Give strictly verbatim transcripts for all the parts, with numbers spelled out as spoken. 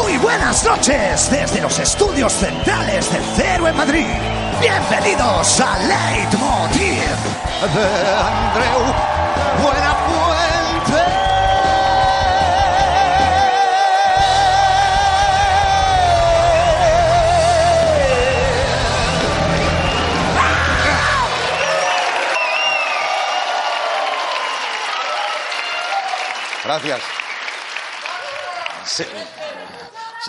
Muy buenas noches desde los estudios centrales de Cero en Madrid. Bienvenidos a Leitmotiv de Andreu Buenafuente. Gracias. Sí. Sí.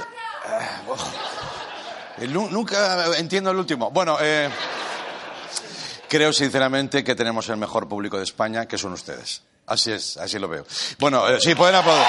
Eh, nunca entiendo el último. Bueno, eh, creo sinceramente que tenemos el mejor público de España, que son ustedes. Así es, así lo veo. Bueno, eh, sí, pueden aplaudir.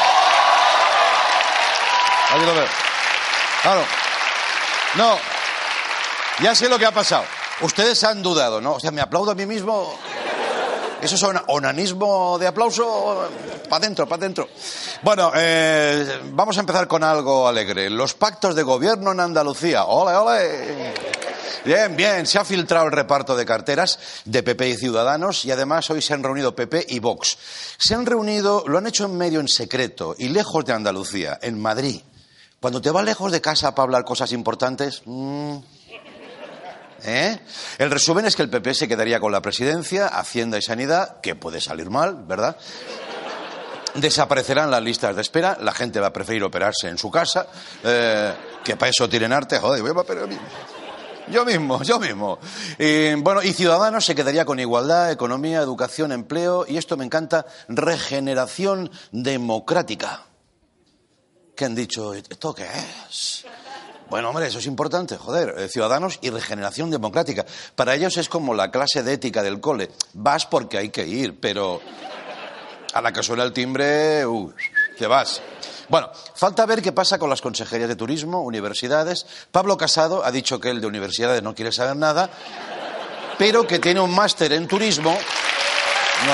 Así lo veo. Claro. No. Ya sé lo que ha pasado. Ustedes han dudado, ¿no? O sea, me aplaudo a mí mismo. ¿Eso es un onanismo de aplauso? Para adentro, para adentro. Bueno, eh, vamos a empezar con algo alegre. Los pactos de gobierno en Andalucía. ¡Ole, ole! Bien, bien. Se ha filtrado el reparto de carteras de P P y Ciudadanos y además hoy se han reunido P P y Vox. Se han reunido, lo han hecho en medio en secreto y lejos de Andalucía, en Madrid. Cuando te vas lejos de casa para hablar cosas importantes... Mmm, ¿Eh? El resumen es que el P P se quedaría con la presidencia, Hacienda y Sanidad, que puede salir mal, ¿verdad? Desaparecerán las listas de espera, la gente va a preferir operarse en su casa, eh, que para eso tienen arte, joder, voy a operar a mí. Yo mismo, yo mismo. Y, bueno, y Ciudadanos se quedaría con igualdad, economía, educación, empleo, y esto me encanta, regeneración democrática. ¿Qué han dicho? ¿Esto qué es? Bueno, hombre, eso es importante, joder, eh, Ciudadanos y regeneración democrática. Para ellos es como la clase de ética del cole. Vas porque hay que ir, pero a la que suena el timbre, uh, te vas. Bueno, falta ver qué pasa con las consejerías de turismo, universidades. Pablo Casado ha dicho que él de universidades no quiere saber nada, pero que tiene un máster en turismo. No.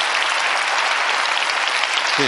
Sí.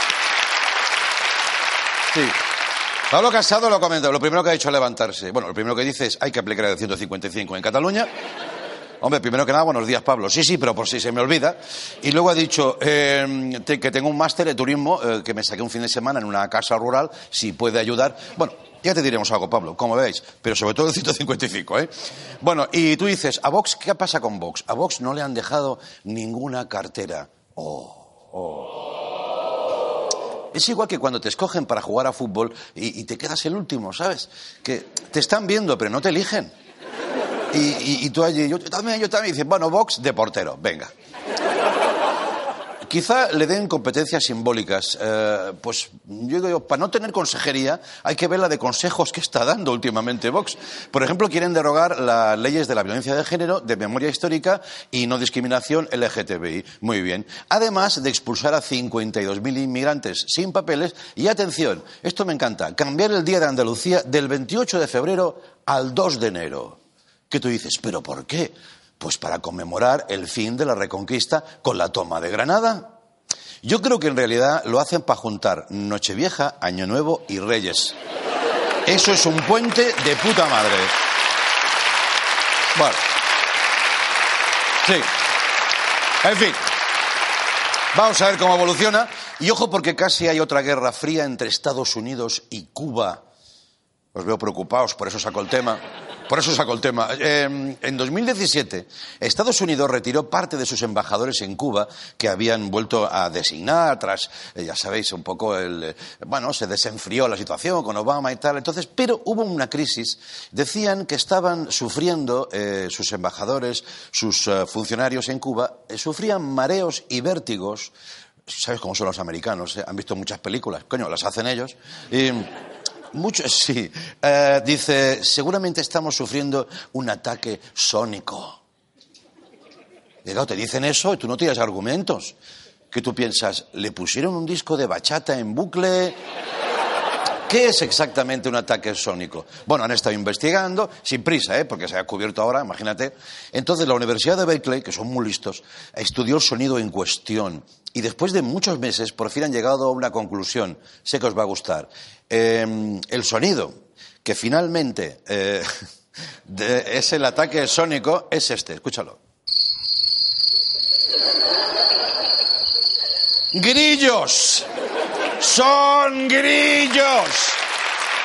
Sí. Pablo Casado lo ha comentado. Lo primero que ha dicho es levantarse. Bueno, lo primero que dice es hay que aplicar el ciento cincuenta y cinco en Cataluña. Hombre, primero que nada, buenos días, Pablo. Sí, sí, pero por si se me olvida. Y luego ha dicho eh, te, que tengo un máster de turismo eh, que me saqué un fin de semana en una casa rural, si puede ayudar. Bueno, ya te diremos algo, Pablo, como veis, pero sobre todo el ciento cincuenta y cinco, ¿eh? Bueno, y tú dices, ¿a Vox qué pasa con Vox? A Vox no le han dejado ninguna cartera. Oh, oh. Es igual que cuando te escogen para jugar a fútbol y, y te quedas el último, ¿sabes? Que te están viendo, pero no te eligen. Y, y, y tú allí, yo también, yo también, dices, bueno, Vox de portero, venga. Quizá le den competencias simbólicas. Eh, pues yo digo, para no tener consejería hay que ver la de consejos que está dando últimamente Vox. Por ejemplo, quieren derogar las leyes de la violencia de género, de memoria histórica y no discriminación L G T B I. Muy bien. Además de expulsar a cincuenta y dos mil inmigrantes sin papeles. Y atención, esto me encanta, cambiar el Día de Andalucía del veintiocho de febrero al dos de enero. ¿Qué tú dices? ¿Pero por qué? Pues para conmemorar el fin de la Reconquista con la toma de Granada. Yo creo que en realidad lo hacen para juntar Nochevieja, Año Nuevo y Reyes. Eso es un puente de puta madre. Bueno. Sí. En fin. Vamos a ver cómo evoluciona. Y ojo porque casi hay otra guerra fría entre Estados Unidos y Cuba. Os veo preocupados, por eso saco el tema. Por eso saco el tema. Eh, en dos mil diecisiete, Estados Unidos retiró parte de sus embajadores en Cuba que habían vuelto a designar tras, eh, ya sabéis, un poco el... Eh, bueno, se desenfrió la situación con Obama y tal. Entonces, pero hubo una crisis. Decían que estaban sufriendo eh, sus embajadores, sus uh, funcionarios en Cuba, eh, sufrían mareos y vértigos. ¿Sabes cómo son los americanos? Eh? Han visto muchas películas. Coño, las hacen ellos. Y... Mucho, sí. Eh, dice, seguramente estamos sufriendo un ataque sónico. Y claro, te dicen eso y tú no tienes argumentos. ¿Qué tú piensas? ¿Le pusieron un disco de bachata en bucle? ¿Qué es exactamente un ataque sónico? Bueno, han estado investigando, sin prisa, ¿eh? Porque se ha cubierto ahora, imagínate. Entonces, la Universidad de Berkeley, que son muy listos, estudió el sonido en cuestión. Y después de muchos meses, por fin han llegado a una conclusión. Sé que os va a gustar. Eh, el sonido que finalmente eh, de, es el ataque sónico es este. Escúchalo. ¡Grillos! ¡Son grillos!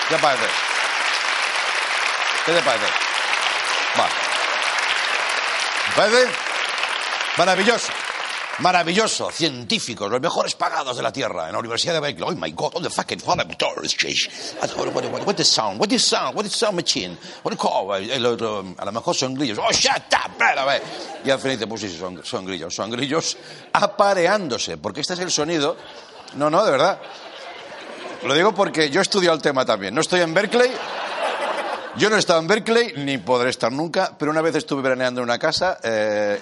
¿Qué te parece? ¿Qué te parece? Va. ¿Te parece? Maravilloso. Maravilloso. Científicos, los mejores pagados de la Tierra, en la Universidad de Berkeley. Oh my God, all the fucking laboratories. What is sound? What is sound? What is sound machine? What is call? El otro, a lo mejor son grillos. Oh, shut up. Y al final dice, pues sí, son, son grillos. Son grillos apareándose, porque este es el sonido. No, no, de verdad. Lo digo porque yo he estudiado el tema también. No estoy en Berkeley. Yo no he estado en Berkeley, ni podré estar nunca, pero una vez estuve veraneando en una casa... Eh,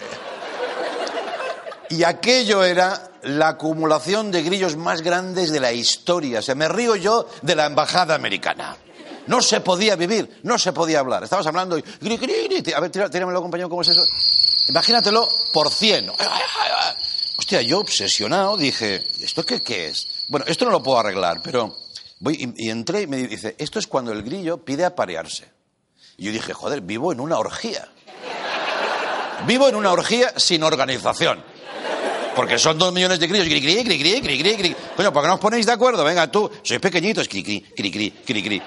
Y aquello era la acumulación de grillos más grandes de la historia. O sea, me río yo de la embajada americana. No se podía vivir, no se podía hablar. Estabas hablando y... Gri, gri, gri. A ver, tíramelo, compañero, ¿cómo es eso? Imagínatelo por cien. Hostia, yo obsesionado dije, ¿esto qué, qué es? Bueno, esto no lo puedo arreglar, pero... Voy y, y entré y me dice, esto es cuando el grillo pide aparearse. Y yo dije, joder, vivo en una orgía. Vivo en una orgía sin organización. Porque son dos millones de grillos. Cri, cri, cri, cri, cri, cri, cri. Coño, ¿por qué no os ponéis de acuerdo? Venga, tú, sois pequeñitos. Cri, cri, cri, cri, cri, cri.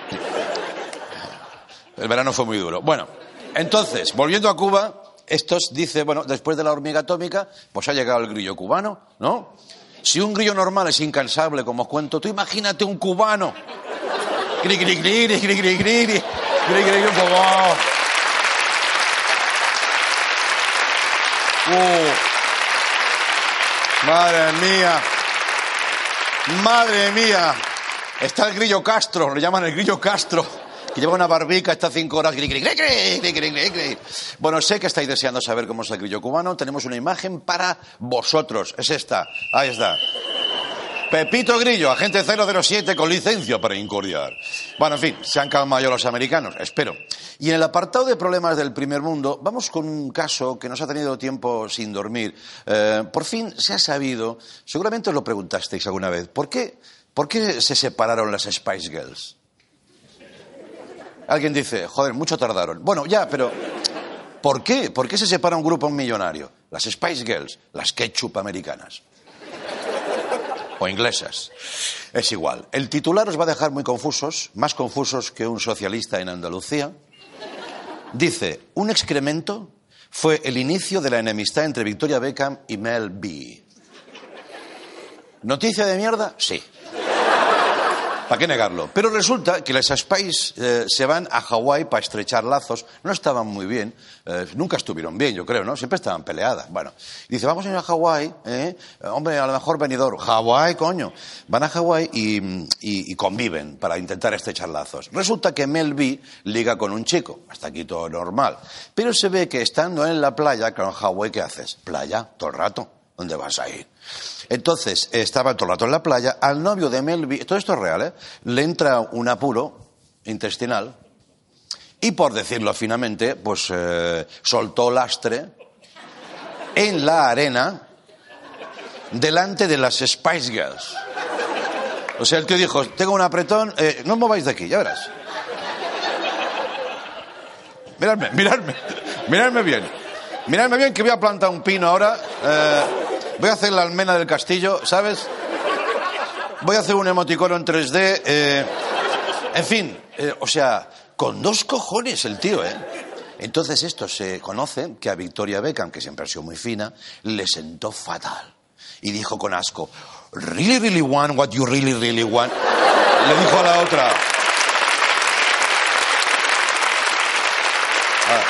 El verano fue muy duro. Bueno, entonces, volviendo a Cuba, estos dice, bueno, después de la hormiga atómica, pues ha llegado el grillo cubano, ¿no? Si un grillo normal es incansable, como os cuento, tú imagínate un cubano. Cri, cri, cri, cri, cri, cri, cri, cri, cri, cri, wow. Uh. Madre mía, madre mía, está el grillo Castro, le llaman el grillo Castro, que lleva una barbica, está cinco horas, gri, gri, gri, gri, gri, gri, gri. Bueno, sé que estáis deseando saber cómo es el grillo cubano, tenemos una imagen para vosotros, es esta, ahí está. Pepito Grillo, agente cero cero siete con licencia para incordiar. Bueno, en fin, se han calmado ya los americanos, espero. Y en el apartado de problemas del primer mundo, vamos con un caso que nos ha tenido tiempo sin dormir. Eh, por fin se ha sabido, seguramente os lo preguntasteis alguna vez, ¿por qué, ¿por qué se separaron las Spice Girls? Alguien dice, joder, mucho tardaron. Bueno, ya, pero ¿por qué? ¿Por qué se separa un grupo millonario? Las Spice Girls, las ketchup americanas. O inglesas. Es igual. El titular os va a dejar muy confusos, más confusos que un socialista en Andalucía. Dice, un excremento fue el inicio de la enemistad entre Victoria Beckham y Mel B. ¿Noticia de mierda? Sí. ¿Para qué negarlo? Pero resulta que las Spice eh, se van a Hawái para estrechar lazos. No estaban muy bien. Eh, nunca estuvieron bien, yo creo, ¿no? Siempre estaban peleadas. Bueno, dice, vamos a ir a Hawái, ¿eh? Hombre, a lo mejor venidor. Hawái, coño. Van a Hawái y, y, y conviven para intentar estrechar lazos. Resulta que Mel B liga con un chico. Hasta aquí todo normal. Pero se ve que estando en la playa, claro, en Hawái, ¿qué haces? Playa, todo el rato. ¿Dónde vas a ir? Entonces, estaba todo el rato en la playa, al novio de Mel B, todo esto es real, ¿eh? Le entra un apuro intestinal y, por decirlo finamente, pues eh, soltó lastre en la arena delante de las Spice Girls. O sea, el tío dijo, tengo un apretón, eh, no os mováis de aquí, ya verás. Miradme, miradme, miradme bien. Miradme bien que voy a plantar un pino ahora. Eh, voy a hacer la almena del castillo, ¿sabes? Voy a hacer un emoticono en tres D. Eh, en fin, eh, o sea, con dos cojones el tío, ¿eh? Entonces esto se conoce que a Victoria Beckham, que siempre ha sido muy fina, le sentó fatal. Y dijo con asco, ¿really, really want what you really, really want? Le dijo a la otra. Ah.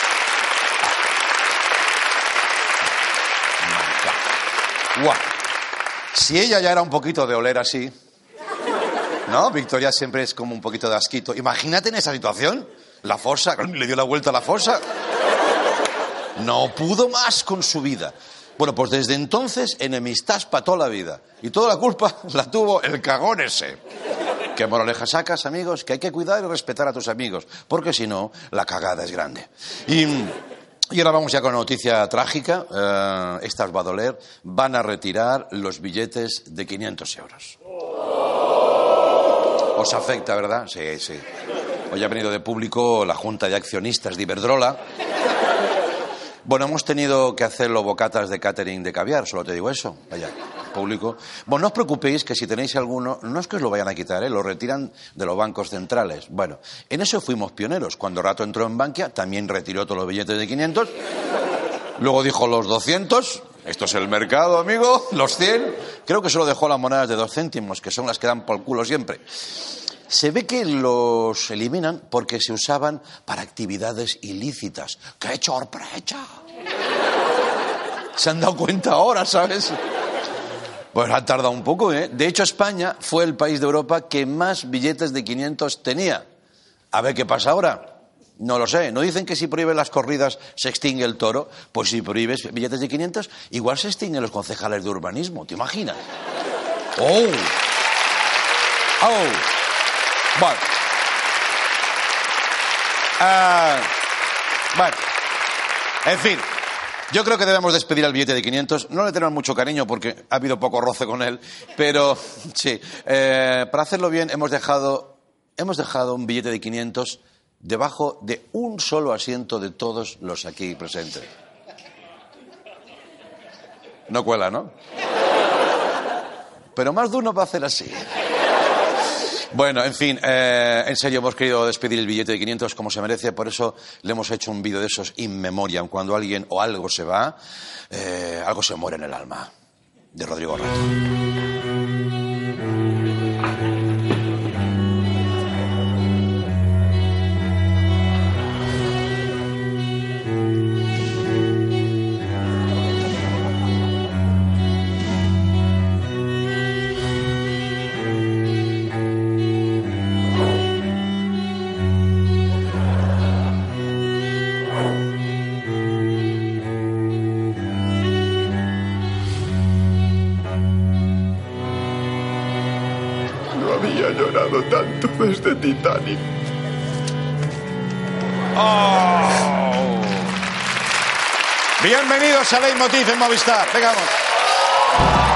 Guau. Si ella ya era un poquito de oler así, ¿no? Victoria siempre es como un poquito de asquito. Imagínate en esa situación, la fosa, le dio la vuelta a la fosa. No pudo más con su vida. Bueno, pues desde entonces, enemistad para toda la vida. Y toda la culpa la tuvo el cagón ese. ¿Qué moraleja sacas, amigos? Que hay que cuidar y respetar a tus amigos, porque si no, la cagada es grande. Y... Y ahora vamos ya con una noticia trágica. Eh, esta os va a doler. Van a retirar los billetes de quinientos euros. Os afecta, ¿verdad? Sí, sí. Hoy ha venido de público la Junta de Accionistas de Iberdrola. Bueno, hemos tenido que hacer los bocatas de catering de caviar, solo te digo eso. Vaya. público. Bueno, no os preocupéis que si tenéis alguno, no es que os lo vayan a quitar, ¿eh? Lo retiran de los bancos centrales. Bueno, en eso fuimos pioneros. Cuando Rato entró en Bankia, también retiró todos los billetes de quinientos. Luego dijo los doscientos. Esto es el mercado, amigo. Los cien. Creo que solo dejó las monedas de dos céntimos, que son las que dan por culo siempre. Se ve que los eliminan porque se usaban para actividades ilícitas. ¡Qué sorpresa! Se han dado cuenta ahora, ¿sabes? Pues han tardado un poco, ¿eh? De hecho, España fue el país de Europa que más billetes de quinientos tenía. A ver qué pasa ahora. No lo sé. ¿No dicen que si prohíben las corridas se extingue el toro? Pues si prohíbes billetes de quinientos, igual se extinguen los concejales de urbanismo. ¿Te imaginas? ¡Oh! ¡Oh! Bueno. Uh, bueno. En fin. Yo creo que debemos despedir al billete de quinientos. No le tenemos mucho cariño porque ha habido poco roce con él. Pero, sí. Eh, para hacerlo bien, hemos dejado, hemos dejado un billete de quinientos debajo de un solo asiento de todos los aquí presentes. No cuela, ¿no? Pero más de uno va a hacer así. Bueno, en fin, eh, en serio, hemos querido despedir el billete de quinientos como se merece, por eso le hemos hecho un vídeo de esos in memoriam. Cuando alguien o algo se va, eh, algo se muere en el alma. De Rodrigo Rato. Había llorado tanto desde Titanic. Oh. Bienvenidos a Leitmotiv en Movistar. Venga, vamos.